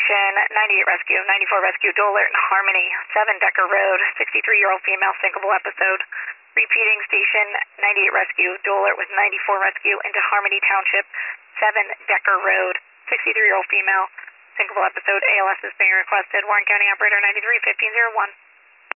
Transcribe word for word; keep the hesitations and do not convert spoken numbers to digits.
station, ninety-eight rescue, ninety-four rescue, Dual Alert in Harmony, seven Decker Road, sixty-three-year-old female, sinkable episode. Repeating station, ninety-eight rescue, Dual Alert with ninety-four rescue into Harmony Township, seven Decker Road, sixty-three-year-old female, sinkable episode. A L S is being requested. Warren County Operator ninety-three fifteen oh one.